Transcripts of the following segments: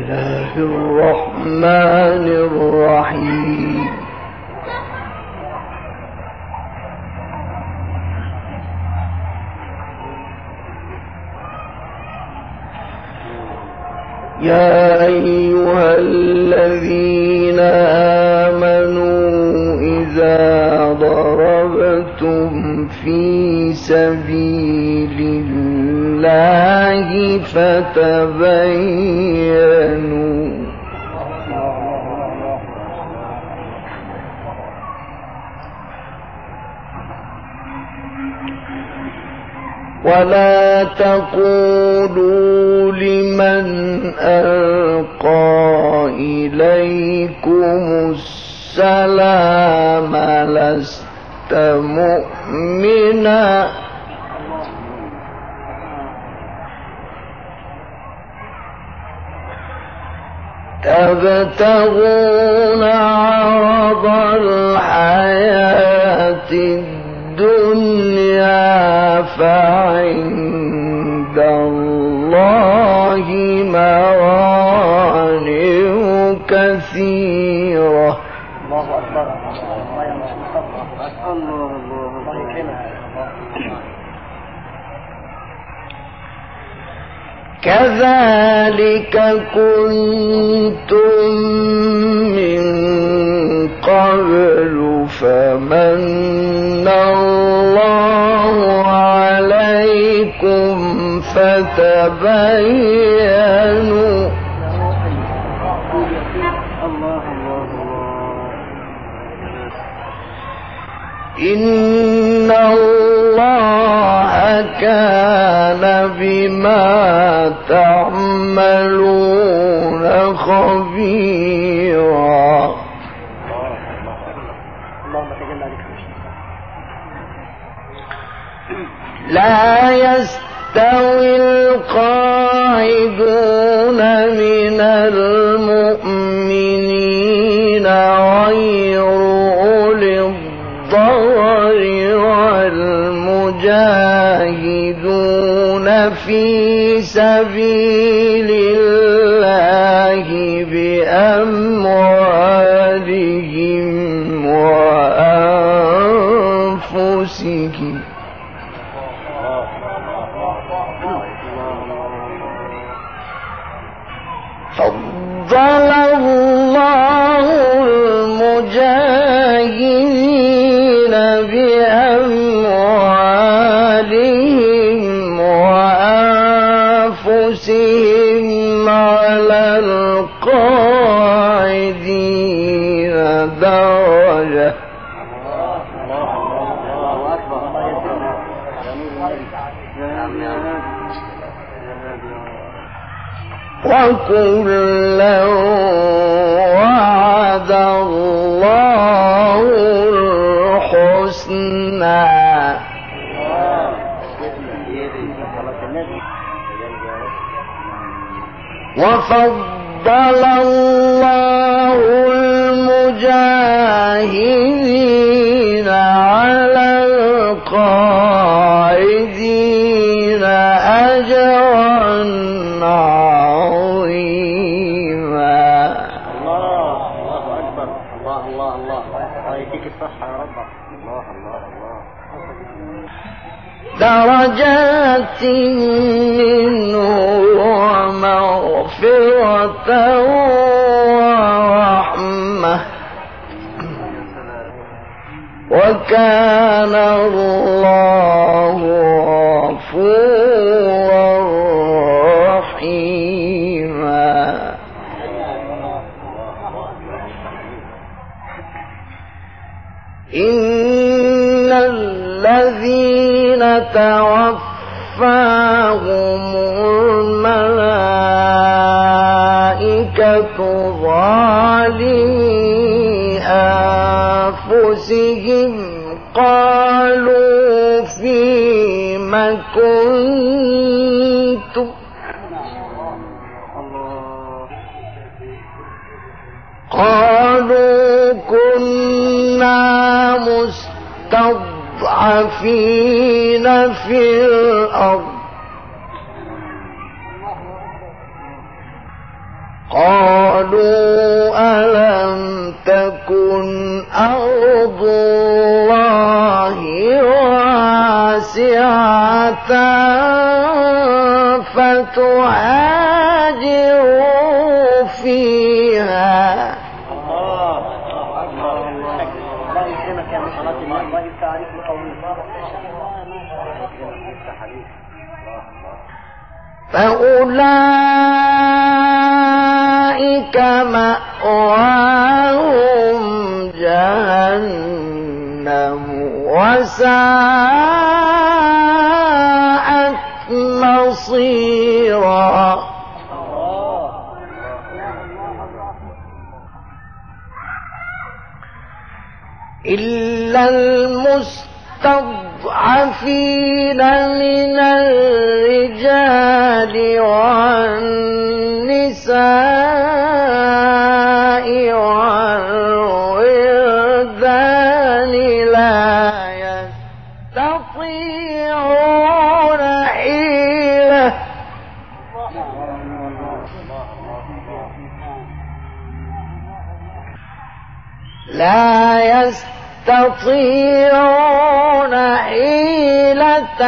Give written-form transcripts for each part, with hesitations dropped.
الله الرحمن الرحيم. يا أيها الذين آمنوا إذا ضربتم في سبيل الله فتبينوا ولا تقولوا لمن ألقى إليكم السلام لست مؤمنا تبتغون عرض الحياة الدنيا فعند الله مغانم كثيرة. الله أكبر. كذلك كنتم من قبل فمن الله عليكم فتبينوا إن الله كان بما تعملون خبيرا. لا يستوي القاعدون من المؤمنين غير أولي الضرر والمجاهدون في سبيل الله بأموالهم وأنفسهم فضل الله المجاهدين بأموالهم وأنفسهم على القاعدين درجة. وكلا وعد الله الحسنى وفضل الله المجاهدين على القاعدين أجرا عظيما. الله أكبر. الله الله الله يديك الصحة يا رب. الله الله الله. درجات منه ومغفرة ورحمة وكان الله غفورا رحيما. إن الذين توفاهم الملائكة ظالمي أنفسهم قالوا فيم كنتم قالوا كنا مستضعفين في الأرض قالوا ألم تكن أرض الله واسعة فتهاجروا فيها. فأولئك مأواهم جهنم وساءت مصيرا. إلا المستضعفين من الرجال والنساء والولدان لا يستطيعون حيلة يستطيعون حيلة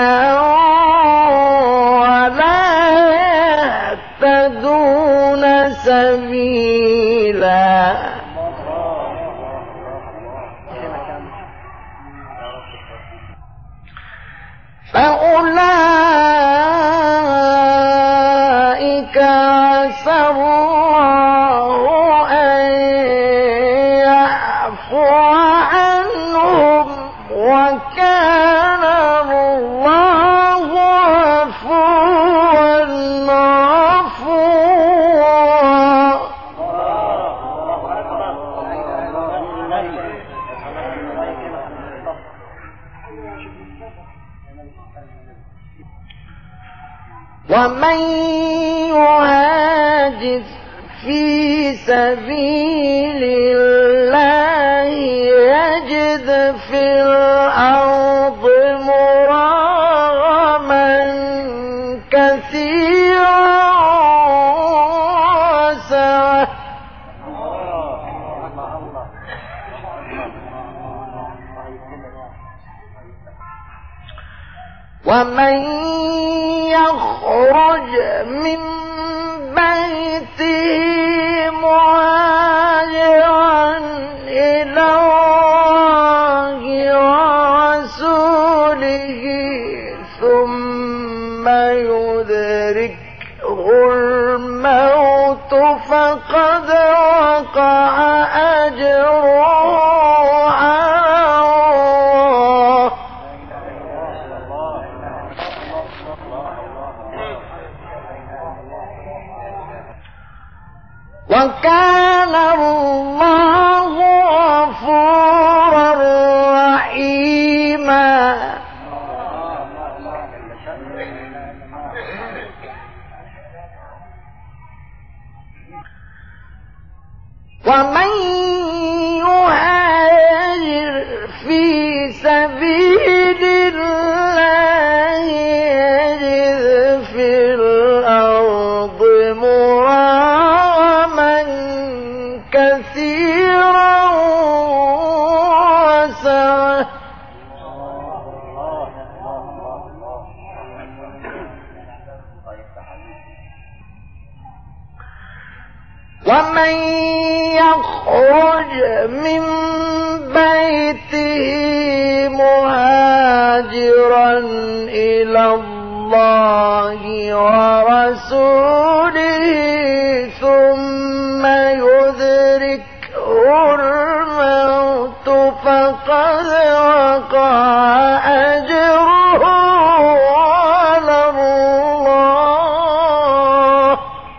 ولا يهتدون سبيلا. فأولئك عسى الله أن يعفو عنهم وكان الله عفوا غفورا. ومن يهاجر في سبيل الله يجد في الأرض مراغما كثيرا وسعة ومن يخرج من بيته مهاجرا إلى الله ورسوله ثم يدركه الموت فقد وقع أجره على الله. وكان الله غفورا رحيما. ومن يهاجر في سبيل الله يجد في الأرض مراغما كثيرا وسعة ومن يخرج من بيته مهاجرا إلى الله ورسوله ثم يدركه الموت فقد وقع أجره على الله.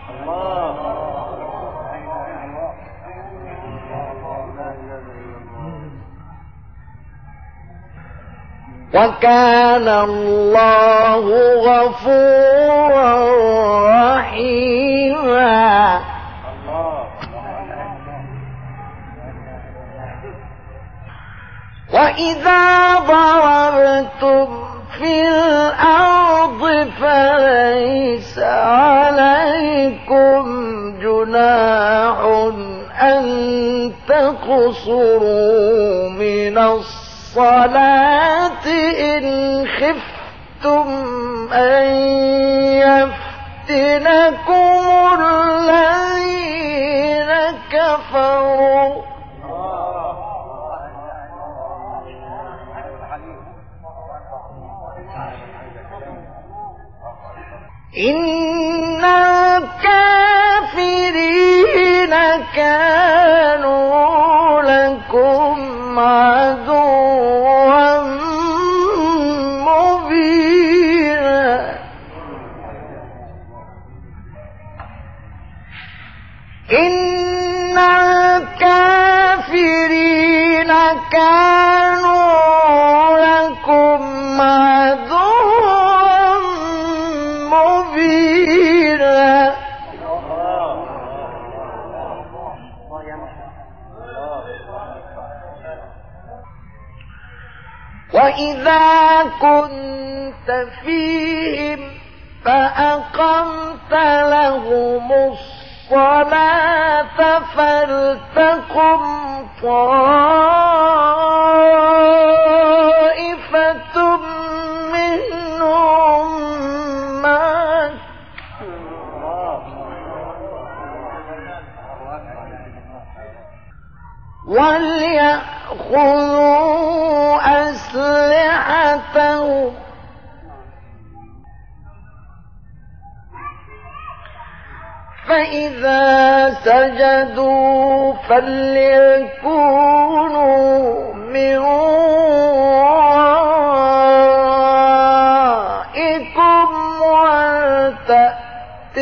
وكان الله غفورا رحيما. وإذا ضربتم في الأرض فليس عليكم جناح جناح أن تقصروا من الصلاة إن خفتم أن يفتنكم الذين كفروا إن الكافرين كانوا لكم عدوا مبينا إن الكافرين كانوا لكم عدوا مبينا وإذا كنت فيهم فأقمت لهم الصلاة فلتقم طائفة منهم معك وليأخذوا أسلحتهم فإذا سجدوا فليكونوا من ورائكم ولتأت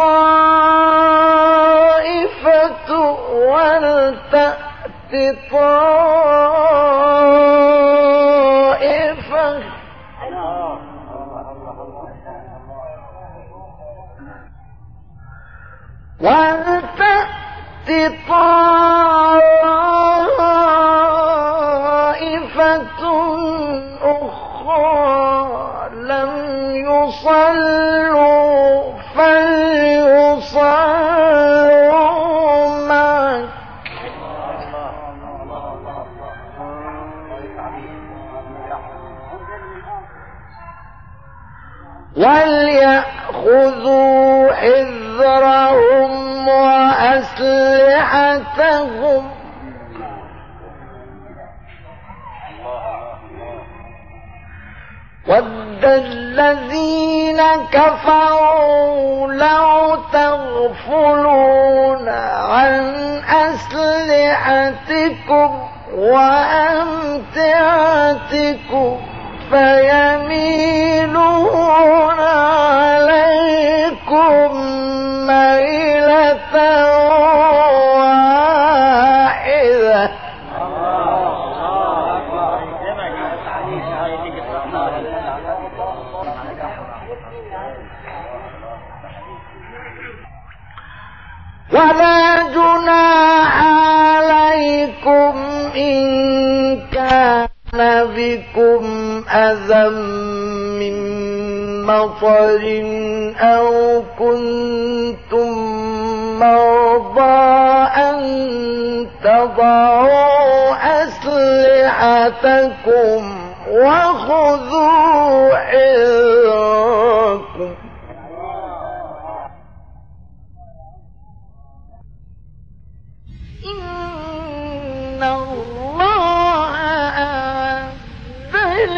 طائفة ولتأت طائفة أخرى لم يصلوا فليصلوا معك وليأخذوا حذرهم وأسلحتهم ود الذين كفروا لو تغفلون عن أسلحتكم وأمتعتكم فيميلون عليكم ميلة واحدة ولا جناح عليكم إن كان بكم أذى من مطر أو كنتم مرضى أن تضعوا أسلحتكم وخذوا حذركم إن الله أعد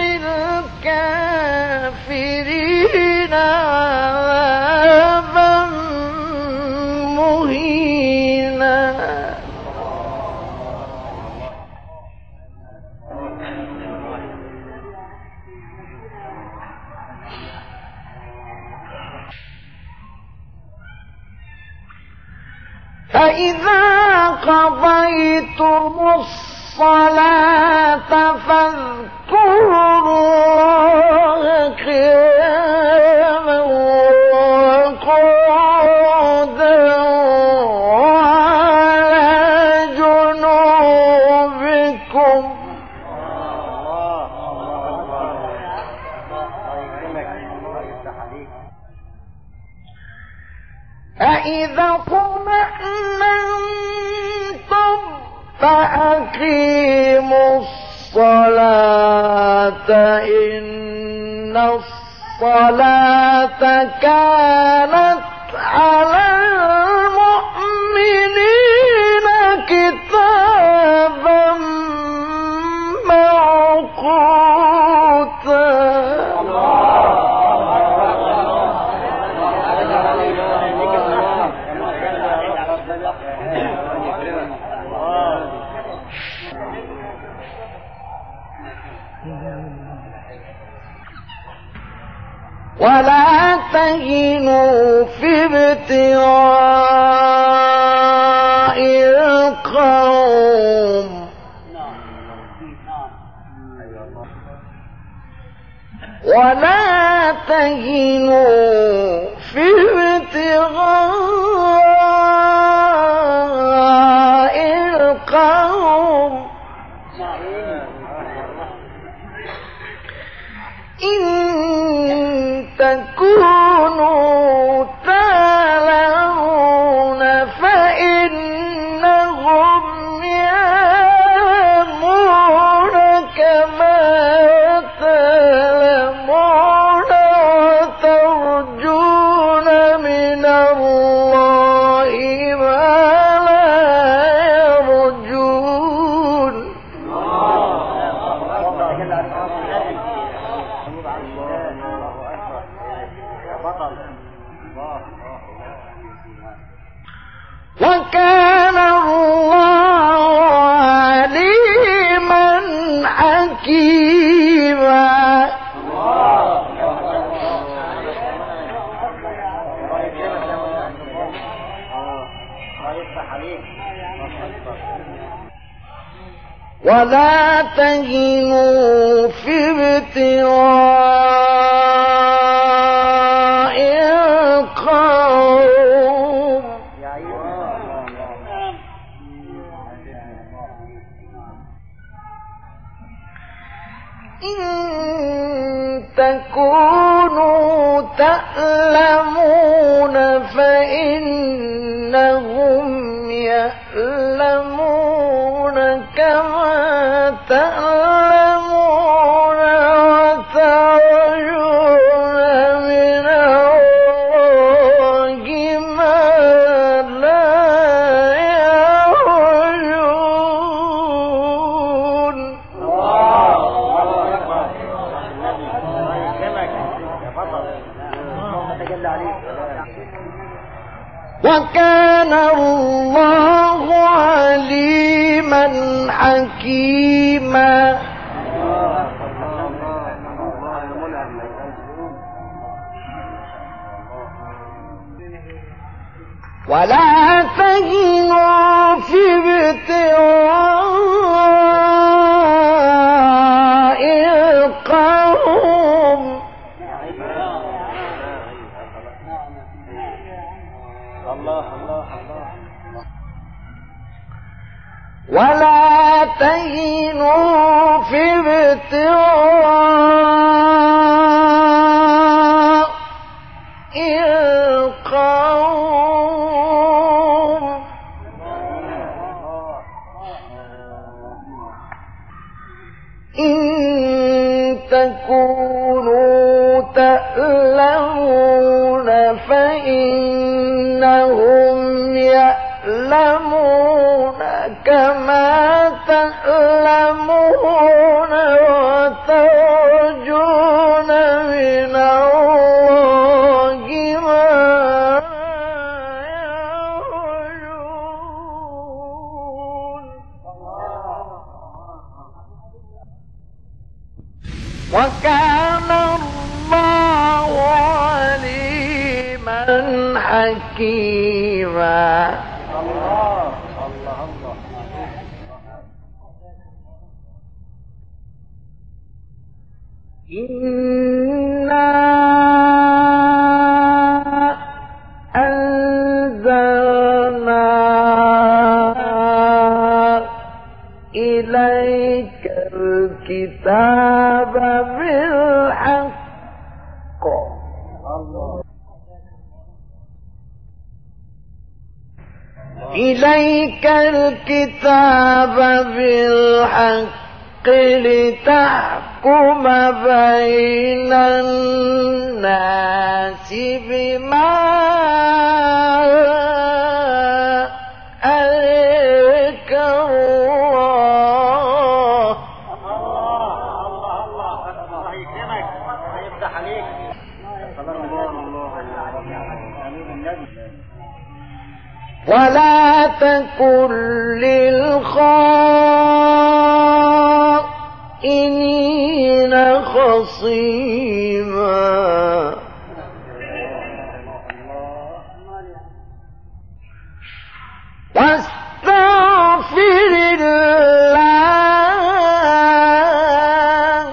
للكافرين عذابا مهينا فإذا قضيتم الصلاة فاذكروا الله قياما وقعودا وعلى جنوبكم فإذا اطمأنتم إن الصلاة كانت على المؤمنين كتابا موقوتا. ولا تهنوا في ابتغاء القوم ولا تهنوا في ابتغاء القوم إن تكونوا تعلمون فإنهم يعلمون كما تعلمون وترجون من الله ما لا يرجون. وكان الله عليما حكيما. ولا تهنوا في ابتغاء القوم إن تكونوا تعلمون فإنهم يعلمون كما تعلمون وترجون من الله ما لا يرجون. وكان الله عليما حكيما. ولا تهنوا في ابتغاء القوم ولا تهنوا في ابتغاء القوم إن تكونوا تعلمون فإنهم يعلمون كما تعلمون وترجون من الله ما يرجون. وكان الله عليما حكيما. إنا أنزلنا إليك الكتاب بالحق إليك الكتاب بالحق لتحكم لتحكم بين الناس بما أراك الله. الله يكرمك ويفتح عليك. ولا تكن للخائنين خصيما واستغفر الله.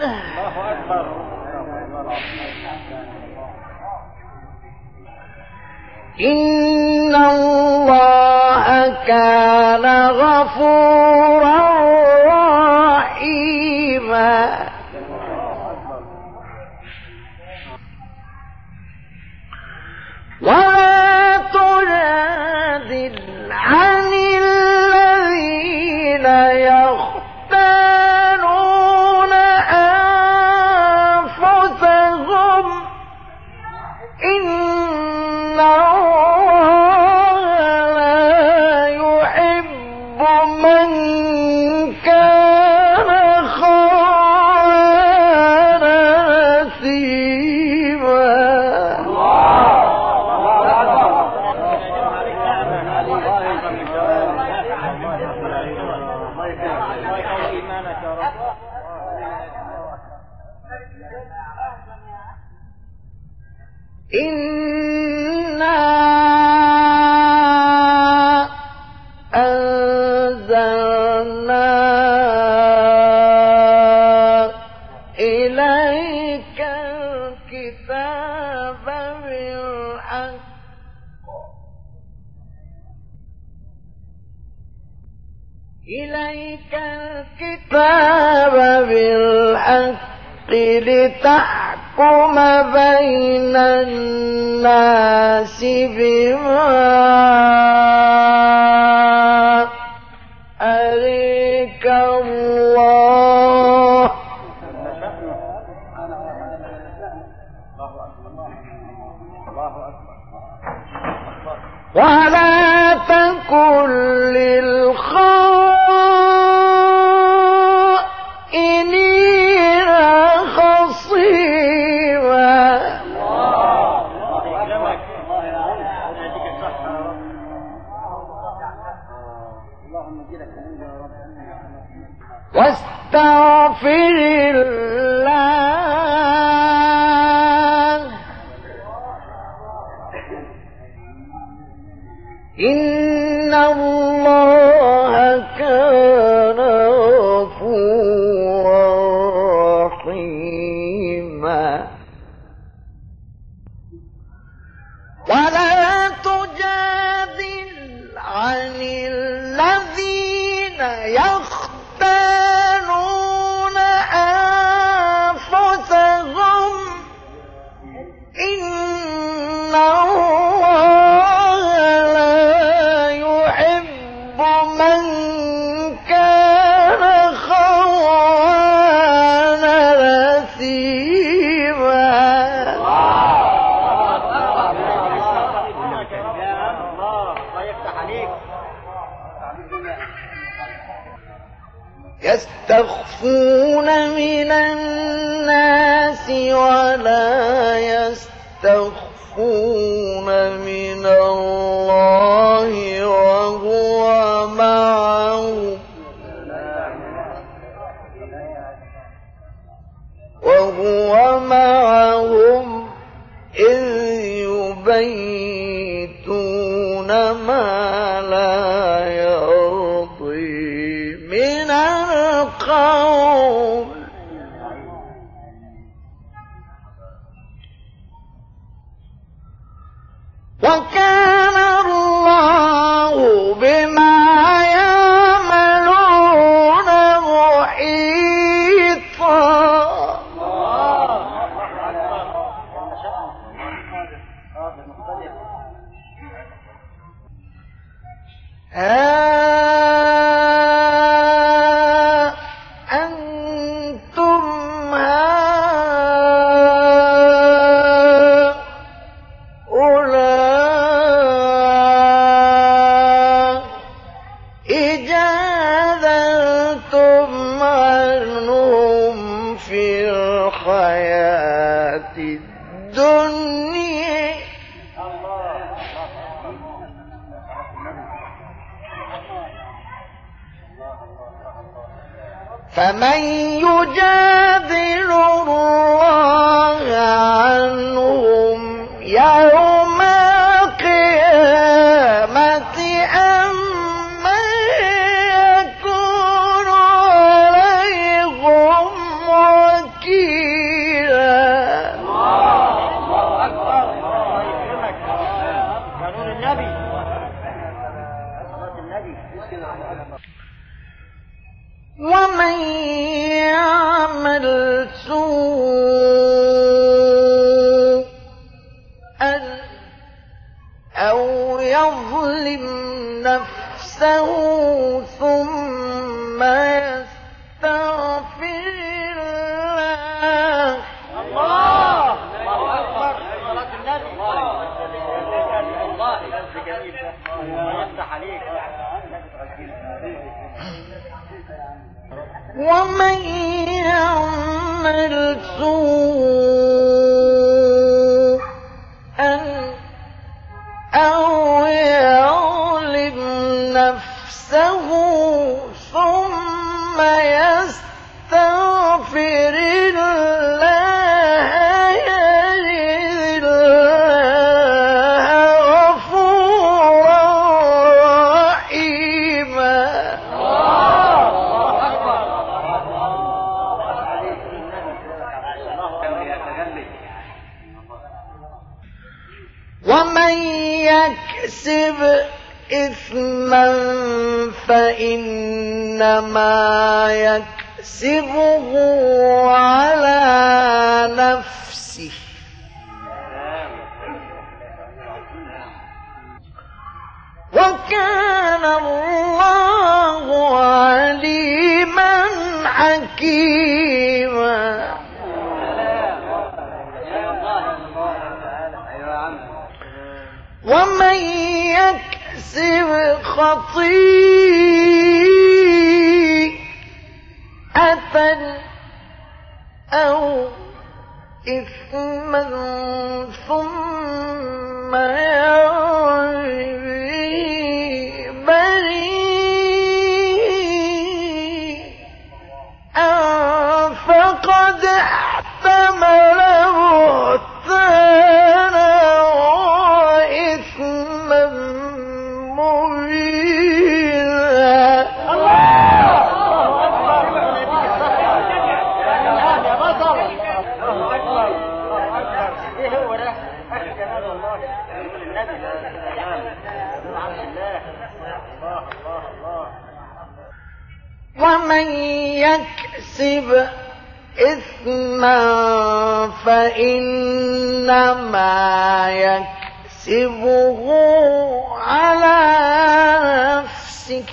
إن الله كان غفورا رحيما. ولا تجادل عن الذين يختانون أنفسهم إن الله لا يحب من كان خوانا نثيما. إنا أنزلنا إليك الكتاب بالحق لتحكم بين الناس بما أراك الله. ولا تكن للخائنين خصيما واستغفر الله. إن الله كان غفورا رحيما. ولا تجادل عن الذين يختانون أنفسهم إن الله لا يحب من كان خوانا نثيما. يستخفون من الناس ولا يستخفون من الله وهو معهم إذ يبيتون ما لا يرضي من القول. وكان الله بما يعملون محيطا. أنتم فمن يجادل الله عنهم يوم القيامة أم من يكون عليهم وكيلا. الله أكبر. الله يكرمك. قانون النبي. صلاة النبي. ومن يعمل سوءا أو يظلم نفسه ثم يستغفر الله. الله أكبر. صلاة النبي. الله جميل. الله يفتح عليك. ومن يعمل سوءا أو يظلم نفسه ثم يستغفر الله يجد الله غفورا رحيما. ومن يكسب إثما فإنما يكسبه على نفسه وكان الله عليما حكيما. ومن يكسب خطيئة أو إثما ثم يرمي بريئا فقد احتمل بهتانا وإثما مبينا. ومن يكسب إثما فإنما يكسبه على نفسه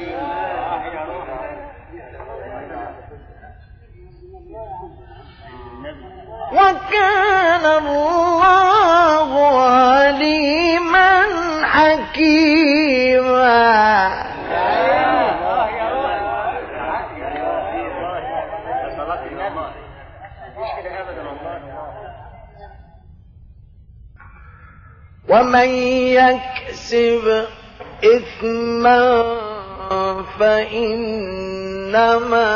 وكان الله عليما حكيما. ومن يكسب إثما فإنما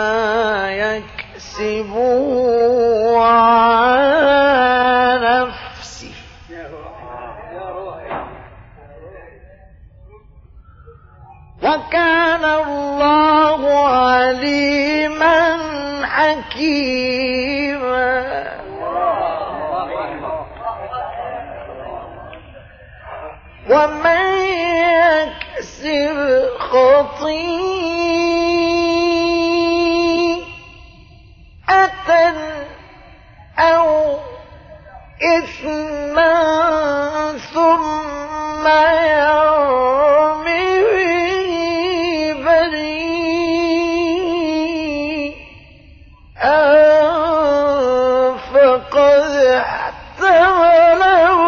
يكسبه على نفسه وكان الله عليما حكيما. ومن يكسب خطيئة أو إثما ثم يرمي بريئا فقد احتمل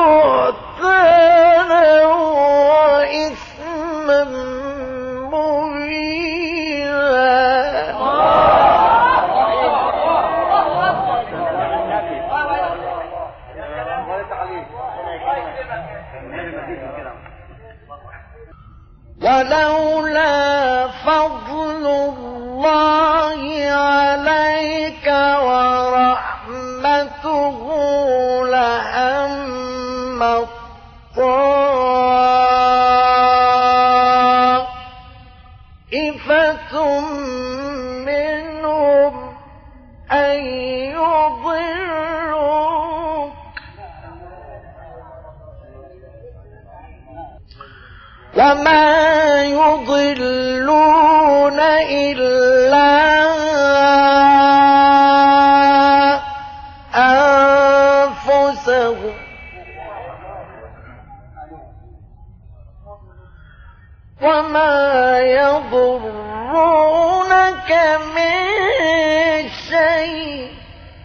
بهتانا وإثما ولولا فضل الله طائفة منهم أن يضلوك وما يضلون إلا أنفسهم وما يضرونك من شيء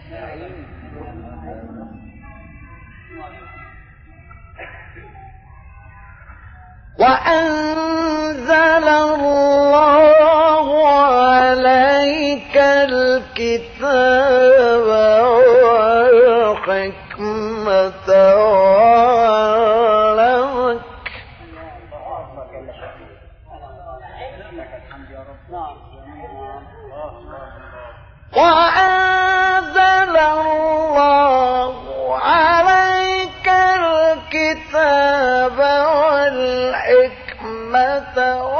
وأنزل الله عليك الكتاب والحكمة وأنزل الله عليك الكتاب والحكمة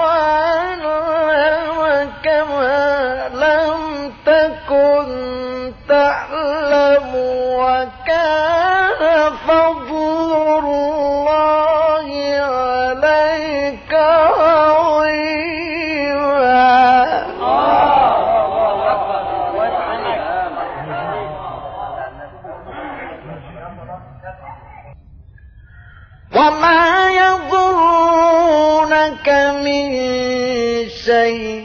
وعلمك ما لم تكن تعلم وكان فضل الله عليك وما يضرونك من شيء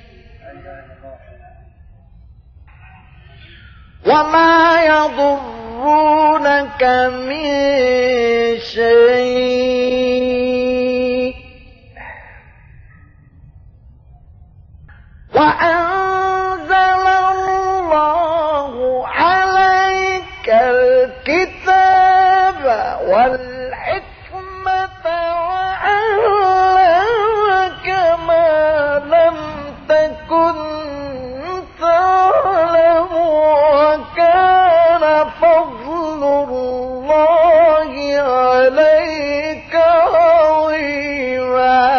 وما يضرونك من شيء وأنزل الله عليك الكتاب والحكمة وعلمك ما لم تكن تعلم وكان فضل الله عليك عظيما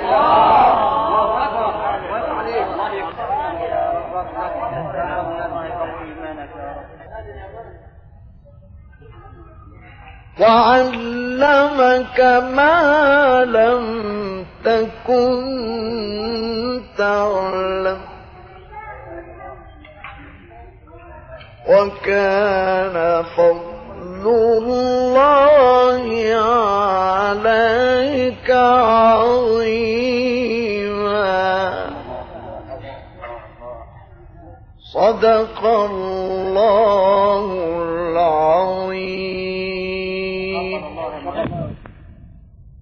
وعلمك ما لم تكن تعلم وكان فضل الله عليك عظيما صدق الله